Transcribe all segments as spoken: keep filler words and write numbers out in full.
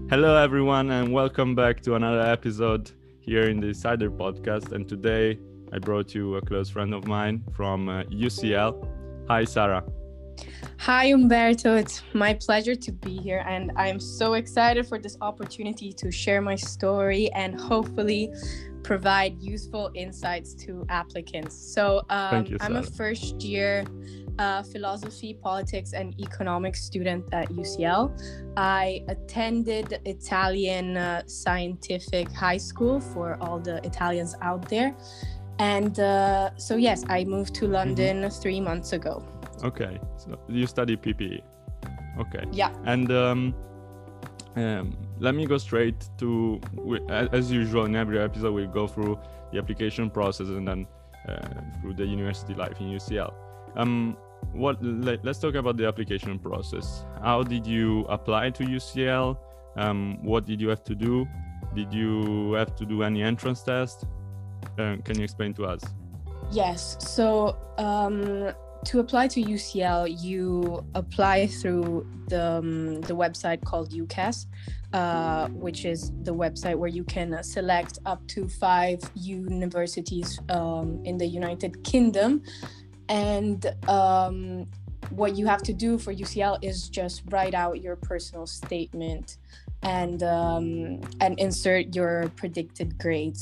Hello, everyone, and welcome back to another episode here in the Decider podcast. And today I brought you a close friend of mine from uh, U C L. Hi, Sarah. Hi, Umberto. It's my pleasure to be here, and I'm so excited for this opportunity to share my story and hopefully provide useful insights to applicants. So um, Thank you, I'm a Sarah. first year uh, philosophy, politics, and economics student at U C L. I attended Italian uh, Scientific High School for all the Italians out there. And uh, so, yes, I moved to London mm-hmm. three months ago. Okay, so you study P P E. Okay. Yeah. And um, um, let me go straight to, we, as usual, in every episode, we go through the application process and then uh, through the university life in U C L. Um, what? Let, let's talk about the application process. How did you apply to U C L? Um, what did you have to do? Did you have to do any entrance test? Uh, can you explain to us? Yes. So um, to apply to U C L, you apply through the um, the website called UCAS, uh, which is the website where you can select up to five universities um, in the United Kingdom. And um, what you have to do for U C L is just write out your personal statement and um, and insert your predicted grades.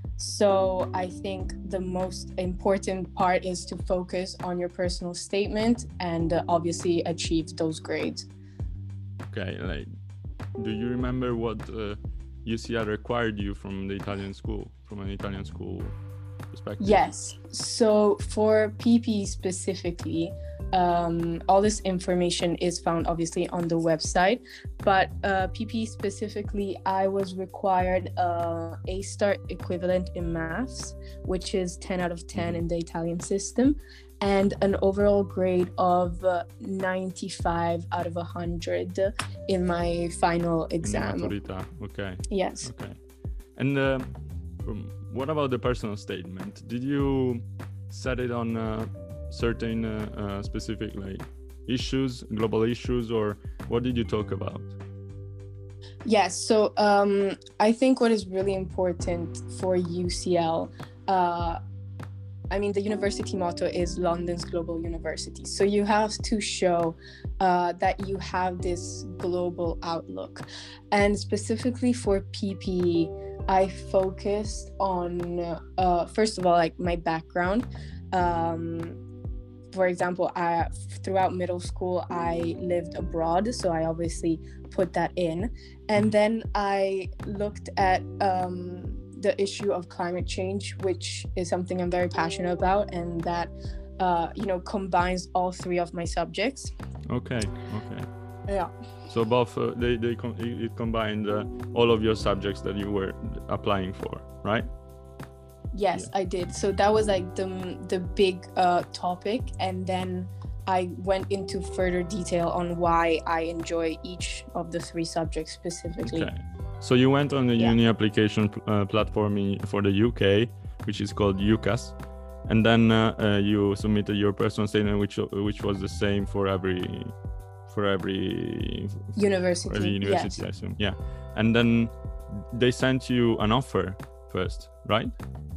So I think the most important part is to focus on your personal statement and uh, obviously achieve those grades. Okay, like, do you remember what uh, U C L required you from the Italian school, from an Italian school perspective? Yes. So for P P E specifically, um, all this information is found obviously on the website, but uh, P P E specifically, I was required uh, A-star equivalent in maths, which is ten out of ten in the Italian system, and an overall grade of uh, ninety-five out of one hundred in my final exam. In the Maturita. Okay. Yes. Okay. And uh, um, what about the personal statement? Did you set it on uh, certain uh, uh, specific like issues, global issues, or what did you talk about? Yes, so um, I think what is really important for U C L, uh, I mean, the university motto is London's Global University. So you have to show uh, that you have this global outlook. And specifically for P P E, I focused on, uh, first of all, like my background. Um, for example, I, throughout middle school, I lived abroad, so I obviously put that in. And then I looked at um, the issue of climate change, which is something I'm very passionate about, and that, uh, you know, combines all three of my subjects. Okay, okay. Yeah. So both, uh, they, they com- it combined uh, all of your subjects that you were applying for, right? Yes, yeah. I did. So that was like the the big uh, topic, and then I went into further detail on why I enjoy each of the three subjects specifically. Okay. So you went on the yeah. uni application uh, platform in, for the U K, which is called UCAS, and then uh, uh, you submitted your personal statement, which which was the same for every for every university. For every university, yes. I assume. Yeah, and then they sent you an offer first, right?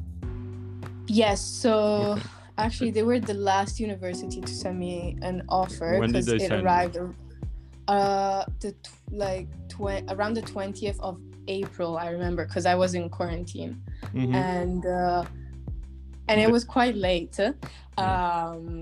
Yes, so okay. actually they were the last university to send me an offer because it send arrived you? uh the t- like tw- around the twentieth of April, I remember, because I was in quarantine. Mm-hmm. and uh and it was quite late. Um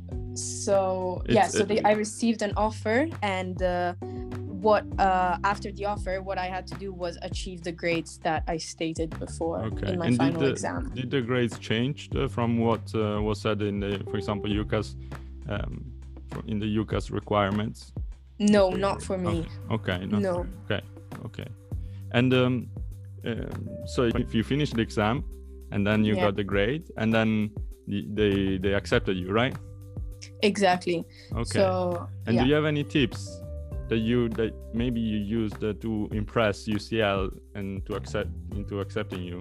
so it's, yeah so they, I received an offer, and uh what uh after the offer what I had to do was achieve the grades that I stated before okay. in my and final did the, exam. Did the grades change uh, from what uh, was said in the, for example, UCAS, um, in the UCAS requirements? No, not for me. Okay, okay not no. For, okay, okay. And um, um, so if you finished the exam and then you yeah. got the grade, and then they they accepted you, right? Exactly. Okay. So, and yeah. do you have any tips that you that maybe you used uh, to impress U C L and to accept into accepting you?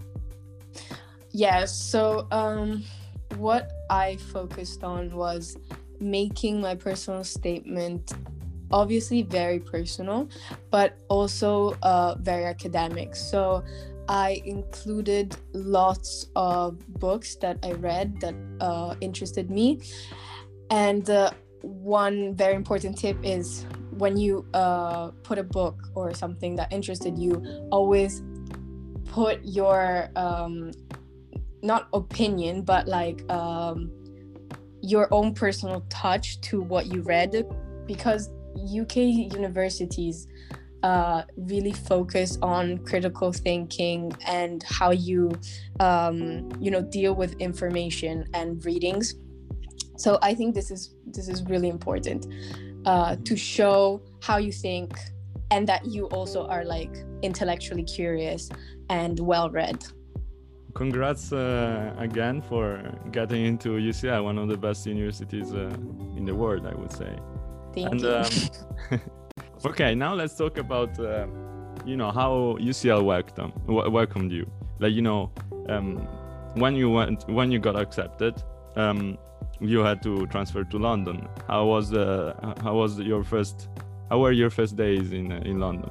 Yes. So um, what I focused on was making my personal statement obviously very personal, but also uh, very academic. So I included lots of books that I read that uh, interested me. And uh, one very important tip is when you uh, put a book or something that interested you, always put your um, not opinion, but like um, your own personal touch to what you read, because U K universities uh, really focus on critical thinking and how you, um, you know, deal with information and readings. So I think this is this is really important uh, to show how you think, and that you also are like intellectually curious and well-read. Congrats uh, again for getting into U C L, one of the best universities uh, in the world, I would say. Thank and, you. Um, okay, now let's talk about, uh, you know, how U C L welcomed w- welcomed you. Like, you know, um, when you went, when you got accepted, um, you had to transfer to London. How was the, how was your first, how were your first days in uh, in London?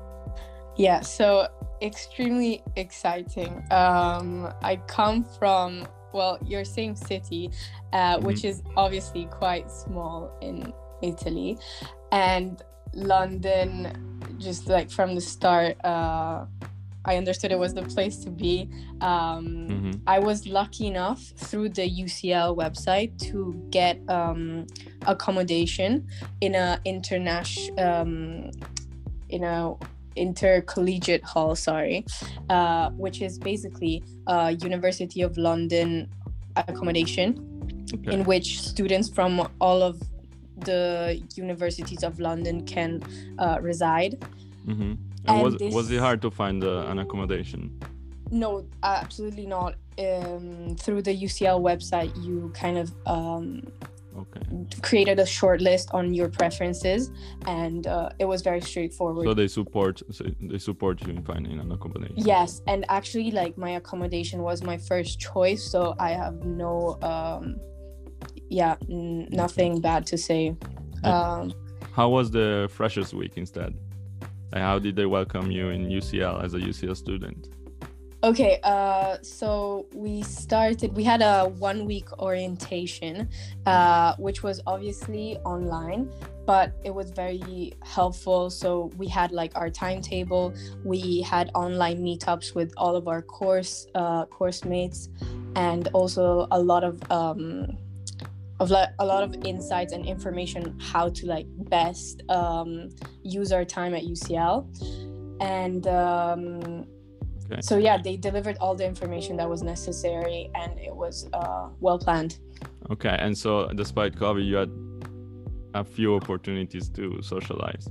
Yeah, so extremely exciting. Um, I come from, well, your same city, uh, mm-hmm. which is obviously quite small in Italy, and London, just like from the start, uh, I understood it was the place to be. Um, mm-hmm. I was lucky enough through the U C L website to get um, accommodation in a international, um, in a intercollegiate hall, sorry, uh, which is basically a University of London accommodation, okay. in which students from all of the universities of London can uh, reside. Mm-hmm. And, and was this, was it hard to find uh, an accommodation? No, absolutely not. Um, through the U C L website, you kind of um, okay. created a short list on your preferences, and uh, it was very straightforward. So they support, so they support you in finding an accommodation. Yes, and actually, like my accommodation was my first choice, so I have no, um, yeah, n- nothing bad to say. Um, How was the Freshers Week instead? Like, how did they welcome you in U C L as a U C L student? Okay, uh, so we started, we had a one week orientation, uh, which was obviously online, but it was very helpful. So we had like our timetable, we had online meetups with all of our course, uh, course mates, and also a lot of, um, of like a lot of insights and information how to like best um, use our time at U C L. And, um, Okay. So yeah, they delivered all the information that was necessary, and it was uh, well planned. Okay, and so despite COVID, you had a few opportunities to socialize.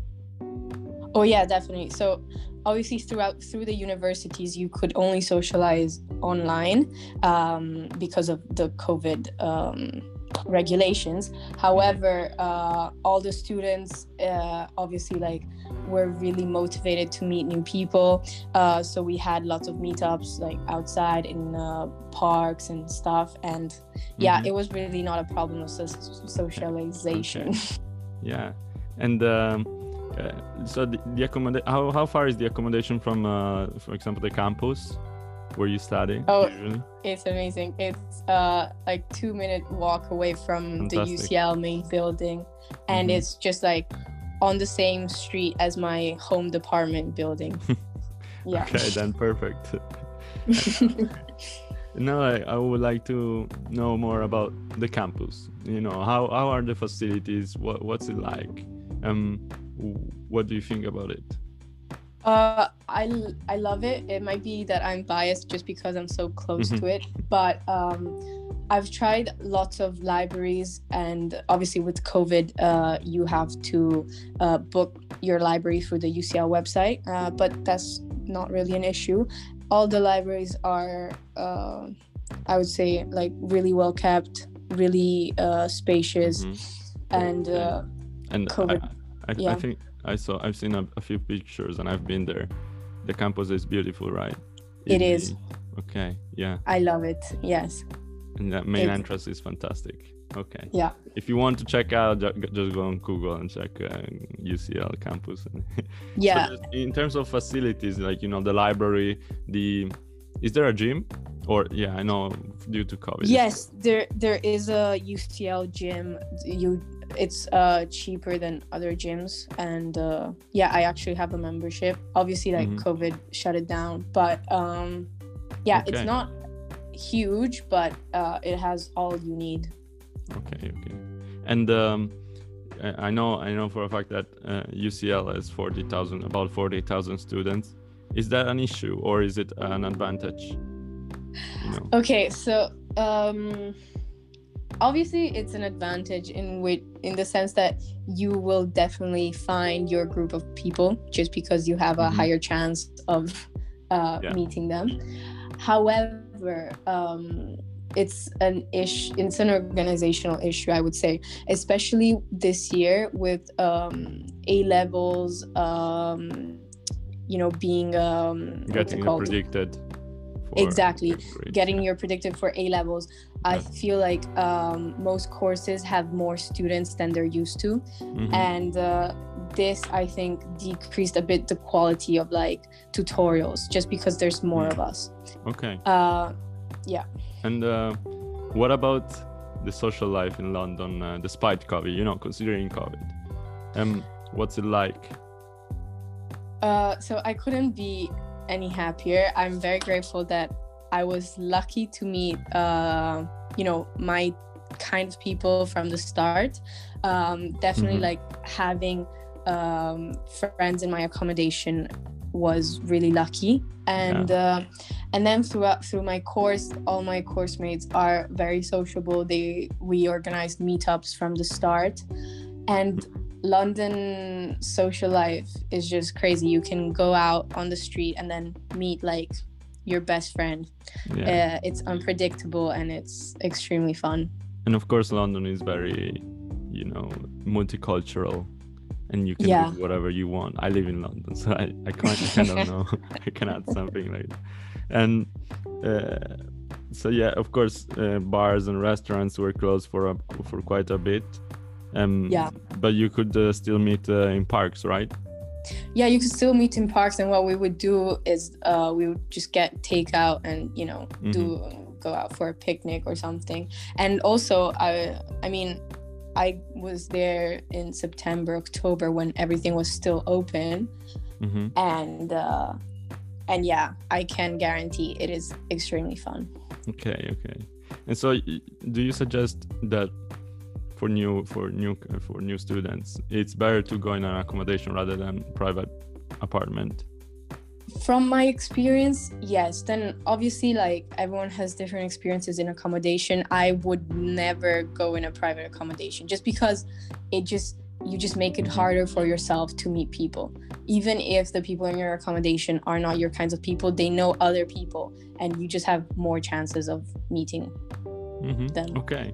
Oh yeah, definitely. So obviously throughout through the universities, you could only socialize online um, because of the COVID um, regulations. However, uh, all the students uh, obviously like were really motivated to meet new people. Uh, so we had lots of meetups like outside in uh, parks and stuff. And yeah, mm-hmm. it was really not a problem of so- socialization. Okay. Yeah. And um, uh, so the, the accommodation, how, how far is the accommodation from, uh, for example, the campus where you study? Oh, usually? It's amazing. It's uh, like two minute walk away from Fantastic. The U C L main building. And mm-hmm. it's just like on the same street as my home department building. Yeah. Okay, then perfect. Now I, I would like to know more about the campus. You know, how, how are the facilities? What what's it like? Um, what do you think about it? Uh, I, I love it. It might be that I'm biased just because I'm so close mm-hmm. to it, but um, I've tried lots of libraries, and obviously with COVID, uh, you have to uh, book your library through the U C L website, uh, but that's not really an issue. All the libraries are, uh, I would say, like really well kept, really uh, spacious, mm-hmm. and uh, and COVID. I, I, yeah. I think I saw, I've seen a, a few pictures, and I've been there. The campus is beautiful, right? It is. Okay, yeah. I love it. Yes. And that main it, entrance is fantastic. Okay. Yeah. If you want to check out, ju- just go on Google and check uh, U C L campus. Yeah. So in terms of facilities, like, you know, the library, the is there a gym? Or yeah, I know due to COVID. Yes, there there is a U C L gym. You it's uh cheaper than other gyms, and uh yeah, I actually have a membership. Obviously, like Mhm. COVID shut it down, but um yeah, Okay. it's not huge, but uh it has all you need. Okay, okay. And um, I I know, I know for a fact that uh, U C L has forty thousand, about forty thousand students. Is that an issue or is it an advantage? You know. Okay, so um obviously it's an advantage in which in the sense that you will definitely find your group of people just because you have a Mhm. higher chance of uh Yeah. meeting them. However, um it's an issue, it's an organizational issue, I would say, especially this year with um A levels, um you know, being um what's it Getting called? predicted. For Exactly. grades, Getting yeah. your predicted for A levels. I Yeah. feel like um, most courses have more students than they're used to, Mhm. and uh, this I think decreased a bit the quality of like tutorials just because there's more Mm. of us. Okay. Uh, yeah. And uh, what about the social life in London, uh, despite COVID? You know, considering COVID, um, what's it like? Uh, so I couldn't be any happier. I'm very grateful that I was lucky to meet, uh, you know, my kind of people from the start. Um, definitely Mhm. like having um, friends in my accommodation was really lucky. And uh, and then throughout through my course, all my course mates are very sociable. They we organized meetups from the start, and London social life is just crazy. You can go out on the street and then meet like your best friend. Yeah. Uh, it's unpredictable and it's extremely fun. And of course, London is very, you know, multicultural, and you can Yeah. do whatever you want. I live in London, so I, I can't, I kind of know. I can add something like that. And uh, so yeah, of course, uh, bars and restaurants were closed for a, for quite a bit. Um, Yeah. But you could uh, still meet uh, in parks, right? Yeah, you can still meet in parks, and what we would do is uh, we would just get takeout and, you know, Mhm. do go out for a picnic or something. And also, I I mean, I was there in September, October when everything was still open, Mm-hmm. and uh, and yeah, I can guarantee it is extremely fun. Okay, okay. And so, y- do you suggest that for new for new for new students, it's better to go in an accommodation rather than private apartment? From my experience, yes. Then obviously, like everyone has different experiences in accommodation. I would never go in a private accommodation just because it just you just make it harder for yourself to meet people. Even if the people in your accommodation are not your kinds of people, they know other people, and you just have more chances of meeting Mm-hmm. them. Okay.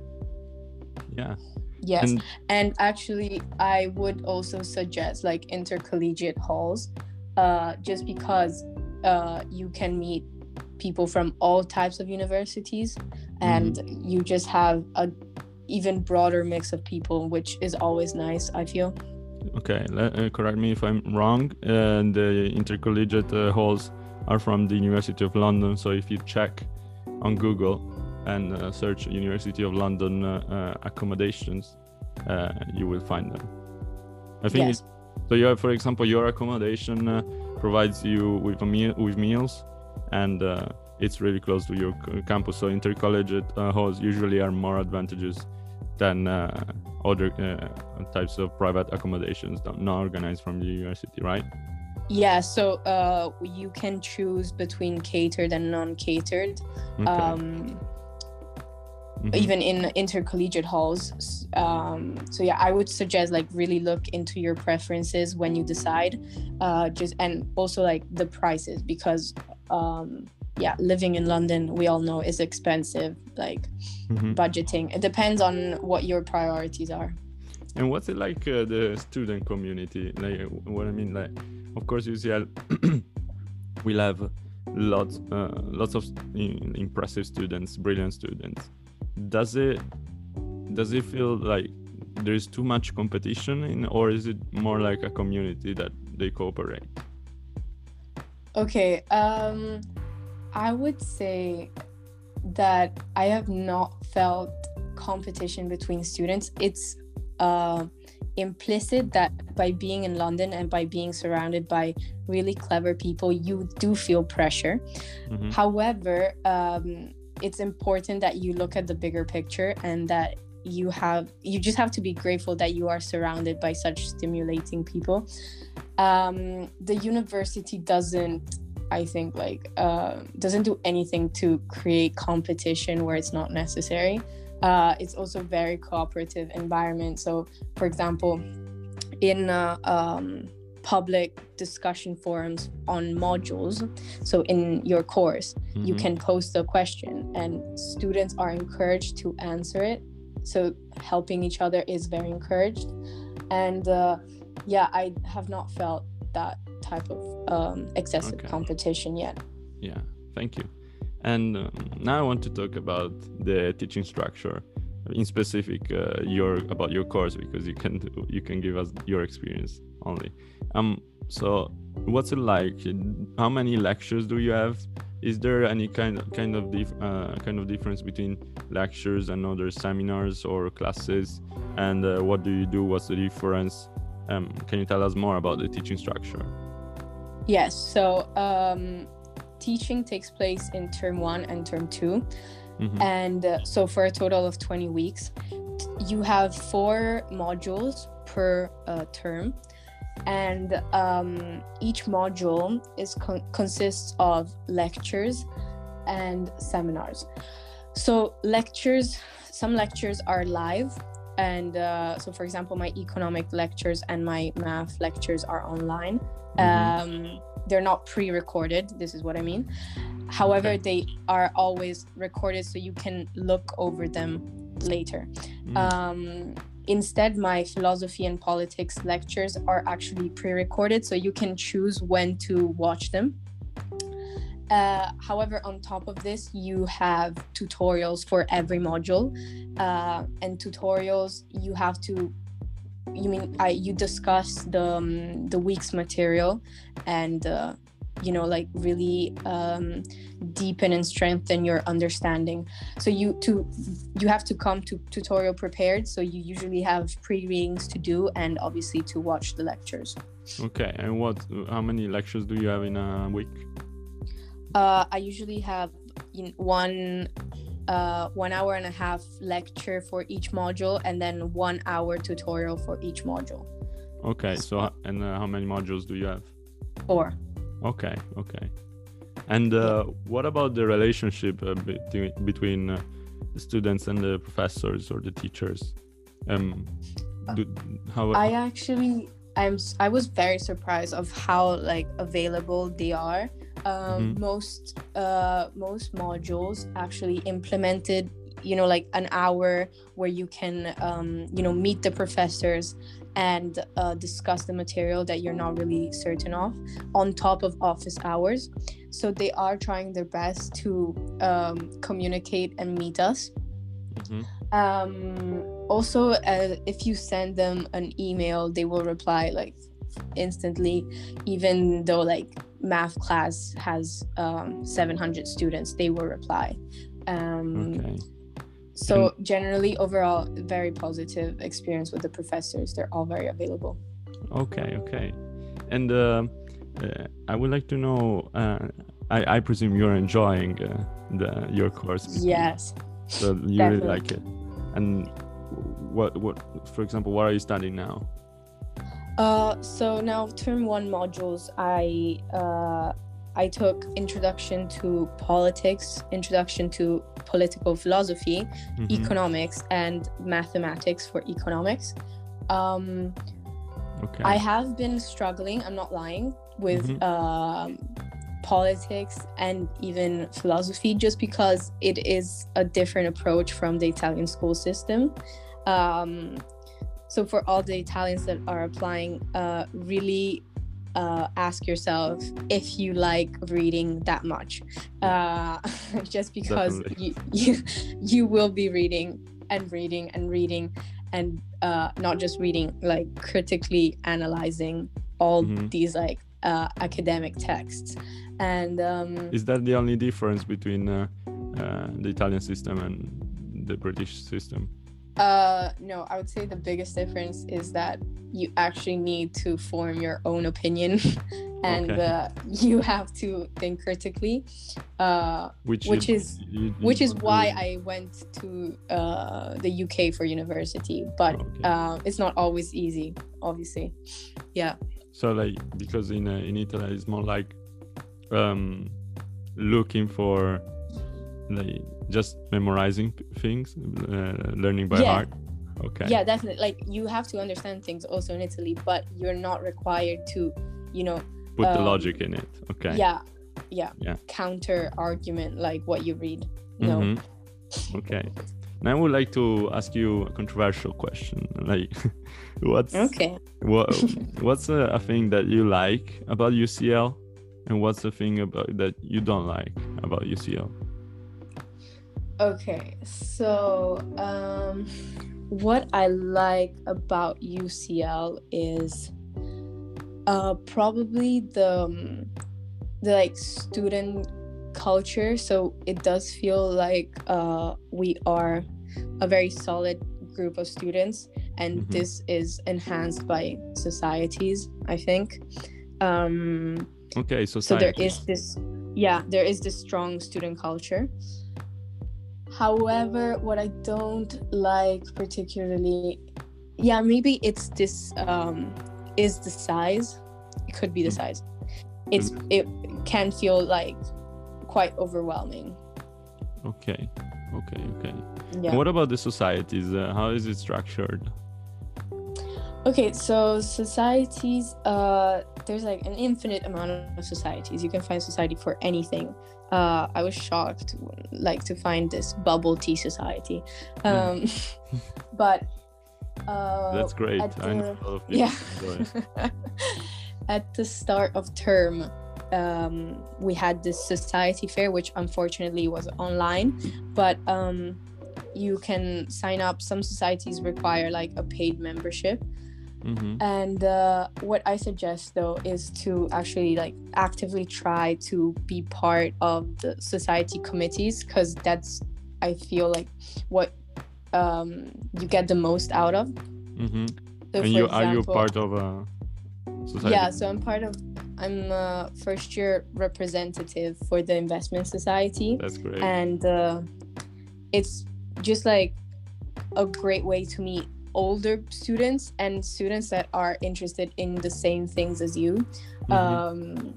Yeah. Yes. And And actually, I would also suggest like intercollegiate halls, uh, just because uh, you can meet people from all types of universities, and you just have a even broader mix of people, which is always nice, I feel. okay, le- uh, correct me if I'm wrong. Uh, the intercollegiate uh, halls are from the University of London. So if you check on Google and uh, search University of London uh, uh, accommodations, uh, you will find them. I think. Yes. It's, so you have, for example, your accommodation uh, provides you with a meal with meals, and uh, it's really close to your c- campus. So intercollegiate uh, halls usually are more advantageous than uh, other uh, types of private accommodations that not organized from the university, right? Yeah, so uh, you can choose between catered and non-catered. Okay. Um, Mhm. even in intercollegiate halls. Um, so yeah, I would suggest like really look into your preferences when you decide, uh, just and also like the prices, because um, yeah, living in London, we all know, is expensive. Like Mhm. budgeting, it depends on what your priorities are. And what's it like uh, the student community? Like what I mean, like of course U C L will have lots, uh, lots of in- impressive students, brilliant students. Does it does it feel like there's too much competition in, or is it more like a community that they cooperate? Okay, um, I would say that I have not felt competition between students. It's uh, implicit that by being in London and by being surrounded by really clever people, you do feel pressure. Mm-hmm. However, um, it's important that you look at the bigger picture, and that you have you just have to be grateful that you are surrounded by such stimulating people. Um, the university doesn't, I think, like uh, doesn't do anything to create competition where it's not necessary. Uh, it's also a very cooperative environment. So, for example, in uh, um, public discussion forums on modules, so in your course, mm-hmm. you can post a question and students are encouraged to answer it. So helping each other is very encouraged. And uh, yeah, I have not felt that type of um, excessive okay. competition yet. Yeah, thank you. And um, now I want to talk about the teaching structure, in specific uh, your about your course, because you can you can give us your experience only. Um, so what's it like? How many lectures do you have? Is there any kind of kind of dif- uh, kind of difference between lectures and other seminars or classes? And uh, what do you do? What's the difference? Um, can you tell us more about the teaching structure? Yes. So um, teaching takes place in term one and term two, mm-hmm. and uh, so for a total of twenty weeks, you have four modules per uh, term. And um, each module is con- consists of lectures and seminars. So lectures, some lectures are live, and uh, so for example, my economic lectures and my math lectures are online. Mm-hmm. Um, they're not pre-recorded. This is what I mean. However, okay. they are always recorded, so you can look over them later. Mm. Um, Instead, my philosophy and politics lectures are actually pre-recorded, so you can choose when to watch them. Uh, however, on top of this, you have tutorials for every module, uh, and tutorials you have to. You mean I? You discuss the um, the week's material, and uh, you know, like really um, deepen and strengthen your understanding. So you to you have to come to tutorial prepared. So you usually have pre-readings to do, and obviously to watch the lectures. Okay, and what? How many lectures do you have in a week? Uh, I usually have in one uh, one hour and a half lecture for each module, and then one hour tutorial for each module. Okay, so and uh, how many modules do you have? Four. Okay, okay. And uh, what about the relationship uh, be- between uh, the students and the professors or the teachers? Um, do, how? I actually, I'm, I was very surprised of how like available they are. Um, mm-hmm. Most, uh, most modules actually implemented, you know, like an hour where you can, um, you know, meet the professors and uh, discuss the material that you're not really certain of, on top of office hours. So they are trying their best to um, communicate and meet us. Mm-hmm. Um, also, uh, if you send them an email, they will reply like instantly, even though like math class has um, seven hundred students, they will reply. Um, okay. So generally, overall, very positive experience with the professors. They're all very available. Okay, okay. And uh, uh, I would like to know, uh, I, I presume you're enjoying uh, the your course. Yes. So you really like it. And what, what, for example, what are you studying now? Uh, so now term one modules, I uh, I took introduction to politics, introduction to political philosophy, mm-hmm. economics, and mathematics for economics. Um, okay. I have been struggling, I'm not lying, with mm-hmm. uh, politics and even philosophy, just because it is a different approach from the Italian school system. Um, so for all the Italians that are applying, uh, really Uh, ask yourself if you like reading that much, uh, just because you, you you will be reading and reading and reading and uh, not just reading, like critically analyzing all Mhm. these like uh, academic texts. And um, Is that the only difference between uh, uh, the Italian system and the British system? uh, no, I would say the biggest difference is that you actually need to form your own opinion and Okay. uh, you have to think critically, uh, Which which you- is you- you which is don't why do. I went to uh, the U K for university, but Okay. uh, it's not always easy, obviously. Yeah. So like because in uh, in Italy it's more like um, looking for like just memorizing p- things, uh, learning by Yeah. heart. Okay. Yeah, definitely. Like you have to understand things also in Italy, but you're not required to, you know, Put the um, logic in it. Okay. yeah, yeah, Yeah. counter argument like what you read. No. Mhm. Okay. Now I would like to ask you a controversial question. Like, what's Okay. what what's a, a thing that you like about U C L, and what's the thing about that you don't like about U C L? Okay. So, um, what I like about U C L is uh probably the um, the like student culture. So it does feel like uh we are a very solid group of students, and Mhm. this is enhanced by societies, I think. Um, Okay, so so there scientists. is this, yeah, there is this strong student culture. However, what I don't like particularly, yeah, maybe it's this um is the size. It could be the Mm. size. It's it can feel like quite overwhelming. Okay, okay, okay. Yeah. And what about the societies? Uh, how is it structured? Okay, so societies, uh, there's like an infinite amount of societies. You can find society for anything. Uh, I was shocked, like, to find this bubble tea society. Um, but uh, That's great. at I know the- a lot of people yeah. enjoy it. At the start of term, um, we had this society fair, which unfortunately was online, but um, you can sign up. Some societies require like a paid membership. Mhm. And uh, what I suggest though is to actually like actively try to be part of the society committees, because that's, I feel like, what um, you get the most out of. Mhm. So And for you are you example- part of a society? Yeah, so I'm part of, I'm a first year representative for the investment society. That's great. And uh, it's just like a great way to meet older students and students that are interested in the same things as you. Mhm. Um,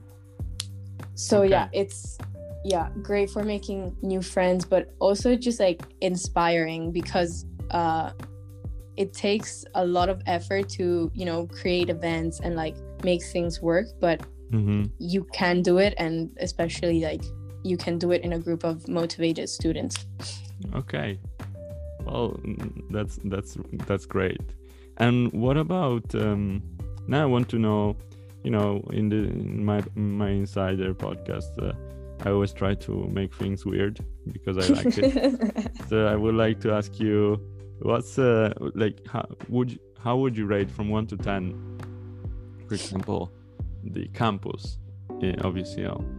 so Okay. yeah, it's yeah great for making new friends, but also just like inspiring, because uh, it takes a lot of effort to, you know, create events and like make things work, but Mhm. you can do it, and especially like you can do it in a group of motivated students. Okay. Well, mm, that's that's that's great. And what about um, now? I want to know. You know, in the in my my insider podcast, uh, I always try to make things weird because I like it. So I would like to ask you, what's uh like how would you, how would you rate from one to ten, for example, the campus uh, of U C L?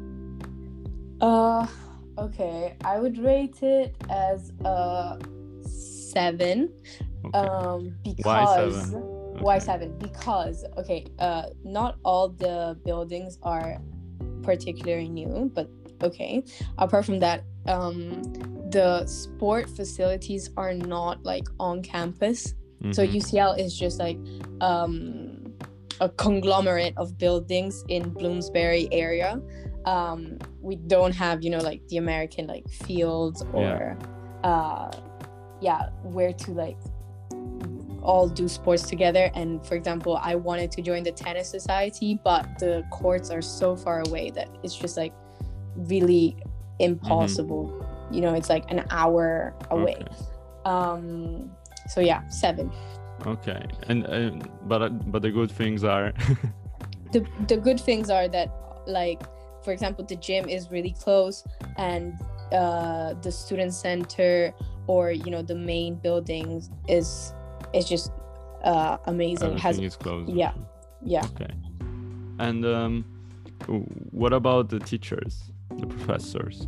Uh, okay, I would rate it as a seven. Okay. Um, because Why seven? why Okay. seven? Because okay, uh, not all the buildings are particularly new, but okay. Apart from that, um, the sport facilities are not like on campus. So Mhm. U C L is just like um, a conglomerate of buildings in Bloomsbury area. Um, we don't have, you know, like the American like fields or uh, yeah, where to like all do sports together. And for example, I wanted to join the tennis society, but the courts are so far away that it's just like really impossible. Mm-hmm. You know, it's like an hour away. Okay. Um, so yeah, seven. Okay, and uh, but uh, but the good things are. the the good things are that, like, for example, the gym is really close, and uh, the student center or you know the main buildings is is just uh amazing. Everything Has is closed. yeah yeah Okay. And um, what about the teachers, the professors?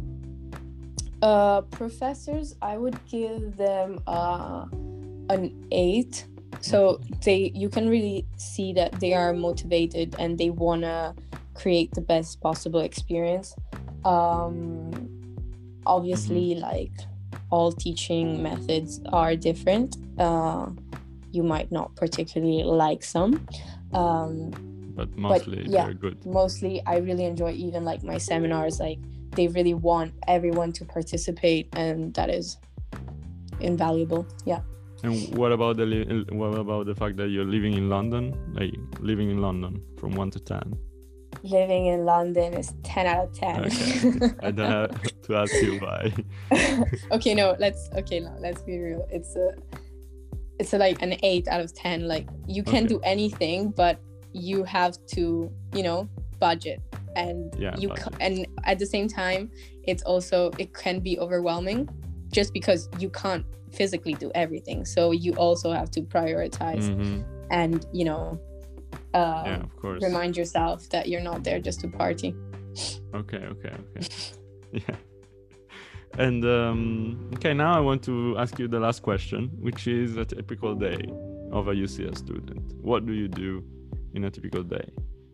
uh professors, I would give them uh an eight. So they you can really see that they are motivated and they wanna create the best possible experience. Um obviously, mm-hmm. like all teaching methods are different. Uh you might not particularly like some. Um but mostly but yeah, they're good. Mostly I really enjoy even like my seminars. Like they really want everyone to participate, and that is invaluable. Yeah. And what about the li- what about the fact that you're living in London? Like living in London from one to ten. Living in London is ten out of ten. Okay. I don't have to ask you why. okay, no, let's okay, no, let's be real. It's a it's a, like an eight out of ten. Like you can okay. do anything, but you have to, you know, budget. And yeah, you ca- and at the same time, it's also it can be overwhelming, just because you can't physically do everything. So you also have to prioritize, mm-hmm. and you know, uh, yeah, of course. remind yourself that you're not there just to party. Okay, okay, okay. yeah. And um, okay, now I want to ask you the last question, which is a typical day of a U C L student. What do you do in a typical day?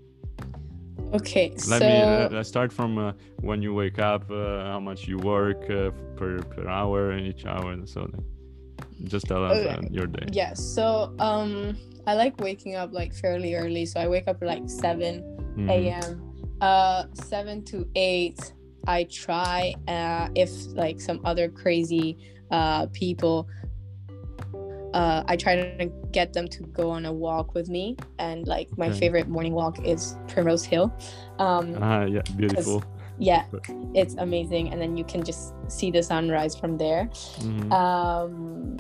Okay, Let so... me uh, let's start from uh, when you wake up, uh, how much you work uh, per per hour in each hour, and so on. Just tell us okay. uh, your day. Yes, yeah, so um, I like waking up like fairly early. So I wake up at like seven a.m. Uh, seven to eight. I try uh, if like some other crazy uh people. Uh, I try to get them to go on a walk with me, and like my okay. favorite morning walk is Primrose Hill. Um, ah, yeah, beautiful. Yeah, it's amazing, and then you can just see the sunrise from there. Mm-hmm. Um,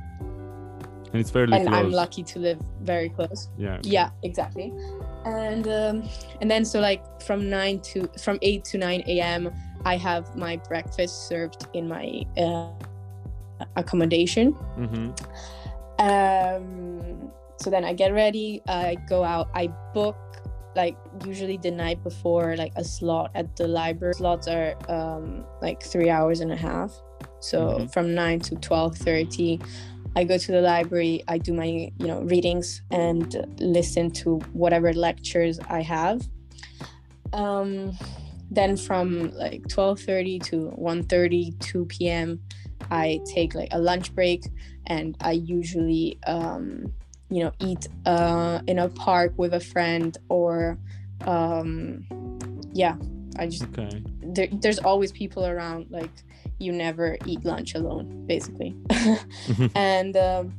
and it's fairly and close. I'm lucky to live very close. Yeah. Yeah, exactly. And um, and then so like from nine to from eight to nine a.m. I have my breakfast served in my uh, accommodation. Mm-hmm. Um, so then I get ready, I go out, I book like usually the night before like a slot at the library. Slots are um, like three hours and a half. So mm-hmm. from nine to twelve thirty, I go to the library, I do my, you know, readings and listen to whatever lectures I have. Um, then from like twelve thirty to one thirty, two p.m. I take like a lunch break, and I usually, um, you know, eat uh, in a park with a friend, or, um, yeah, I just, okay. there, there's always people around, like, you never eat lunch alone, basically. and, um,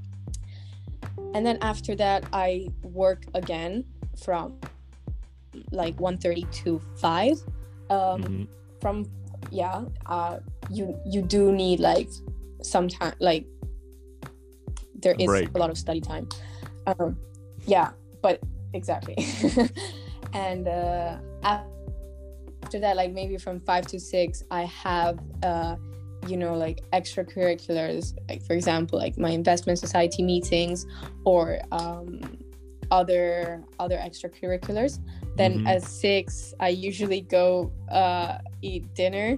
and then after that, I work again from like one thirty to five. Um, mm-hmm. From, yeah, uh, you you do need like some time, like there is break. A lot of study time. Um, yeah, but exactly. And uh, after that, like maybe from five to six, I have uh, you know, like extracurriculars, like for example, like my investment society meetings, or um, other other extracurriculars. Then mm-hmm. at six, I usually go uh, eat dinner.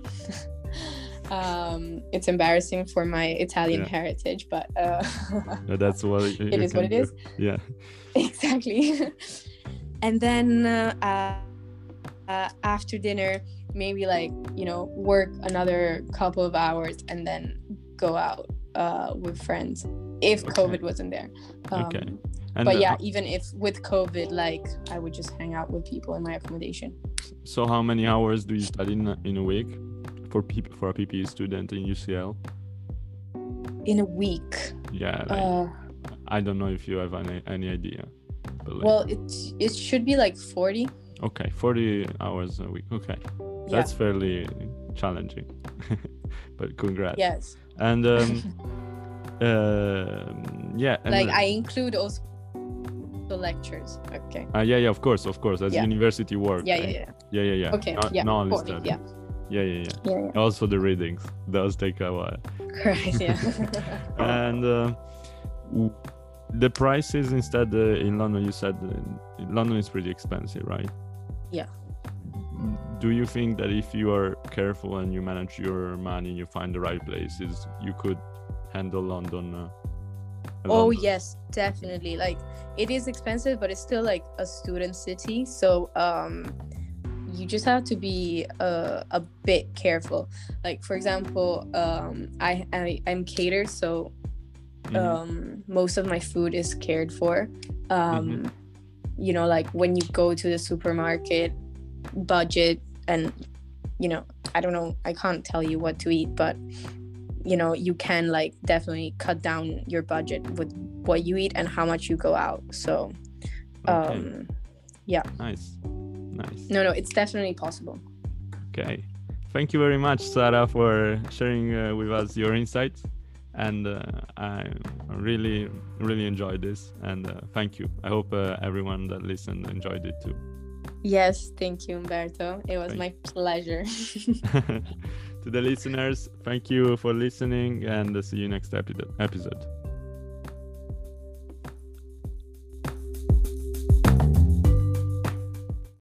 um, it's embarrassing for my Italian yeah. heritage, but uh, no, that's what it, it is. What it do. is. Yeah. Exactly. And then uh, uh, after dinner, maybe like, you know, work another couple of hours, and then go out uh, with friends if okay. COVID wasn't there. Um, okay. And but yeah, uh, even if with COVID, like I would just hang out with people in my accommodation. So how many hours do you study in a, in a week for P- for a P P E student in U C L? In a week? Yeah, like, uh, I don't know if you have any, any idea. But like, well, it it should be like forty. Okay, forty hours a week. Okay, yeah. That's fairly challenging. But congrats. Yes. And um, uh, yeah. And like I include also the lectures. Okay. Uh, yeah, yeah, of course, of course. As yeah. university work. Yeah, right? yeah, yeah. Yeah, yeah, yeah. Okay. Not, yeah. not only study. study. Yeah. Yeah, yeah, yeah. Yeah, yeah. Also the readings does take a while. Correct. Yeah. And uh, w- the prices instead uh, in London, you said uh, London is pretty expensive, right? Yeah. Do you think that if you are careful and you manage your money, you find the right places, you could handle London? Uh, Oh London? yes, definitely. Like it is expensive, but it's still like a student city. So um, you just have to be uh, a bit careful. Like for example, um, I, I I'm catered, so Mhm. um, most of my food is cared for. Um, Mhm. You know, like when you go to the supermarket, budget and you know, I don't know, I can't tell you what to eat, but you know, you can like definitely cut down your budget with what you eat and how much you go out. So Okay. um yeah, Nice. Nice. no no it's definitely possible. Okay. Thank you very much, Sarah, for sharing uh, with us your insights. And uh, I really, really enjoyed this. And uh, thank you. I hope uh, everyone that listened enjoyed it too. Yes, thank you, Umberto, it was Thank- my pleasure. To the listeners, thank you for listening, and see you next epi- episode.